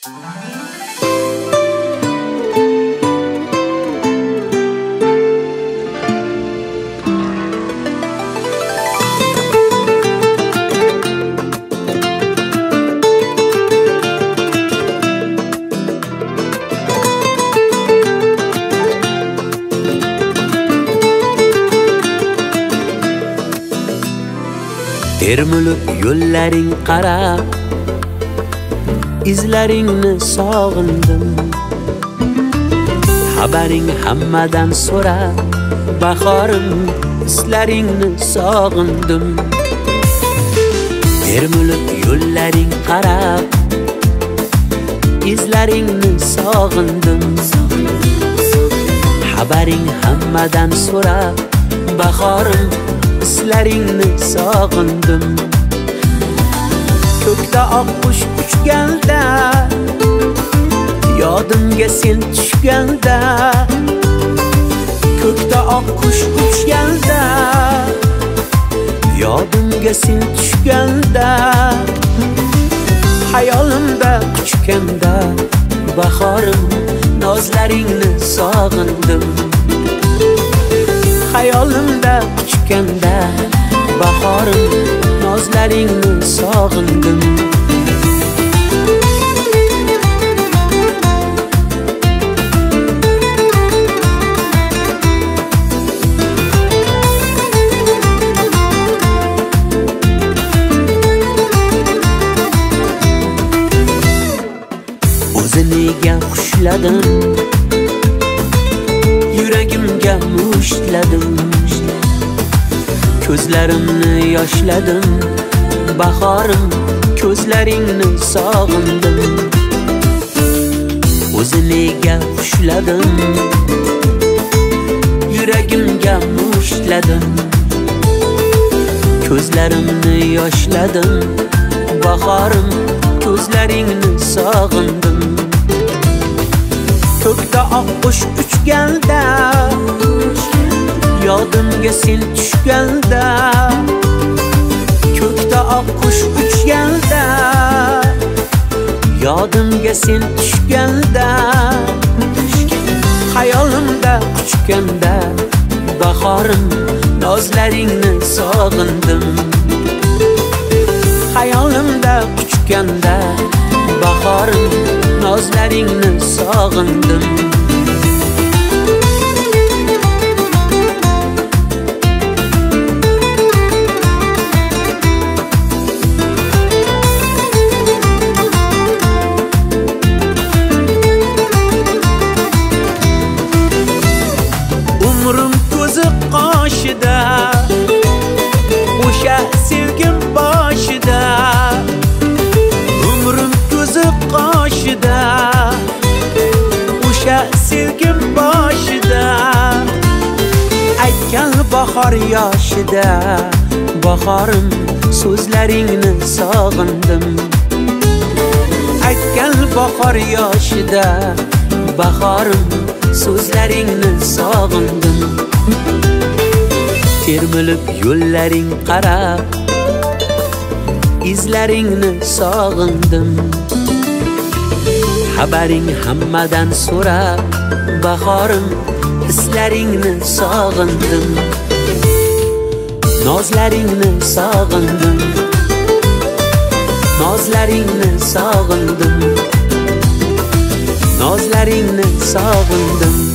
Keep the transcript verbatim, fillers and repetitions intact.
Termilib yo'llaring qarab, izlaringni sog'indim. Xabaring hammadan so'rab, bahorim islaringni sog'indim. Termilib yo'llaring qarab, izlaringni sog'indim. Xabaring hammadan so'rab, bahorim islaringni sog'indim. Ko'kda oqqush uchganda, yodimga sen tushganda. Ko'kda oqqush uchganda, yodimga sen tushganda. Hayolimda uchganda, bahorim nozlaringni sog'indim. Hayolimda uchganda, bahorim nozlaringni sog'indim. O'ziniga xushladim, yuragimga mushtladim. Ko'zlarimni yoshladim, bahorim ko'zlaringni sog'indim. O'ziniga xushladim, yuragimga mushtladim. Ko'zlarimni yoshladim, bahorim ko'zlaringni sog'indim. Ko'kda oqqush uchganda, yodimga sen tushganda. Ko'kda oqqush uchganda, yodimga sen tushganda. Hayolimda uchganda, bahorim nozlaringni sog'indim. Hayolimda uchganda, bahorim nozlaringni sog'indim. Umrim ko'zi qoshida, o'sha sevgim boshida. Umrim ko'zi qoshida, o'sha sevgim boshida. Aytgan bahor yoshida, bahorim so'zlaringni sog'indim. Aytgan bahor yoshida, bahorim so'zlaringni sog'indim. Termilib yo'llaring qarab, izlaringni sog'indim. Xabaring hammadan so'rab, bahorim islaringni sog'indim. Nozlaringni sog'indim, nozlaringni sog'indim. Nozlaringni sog'indim.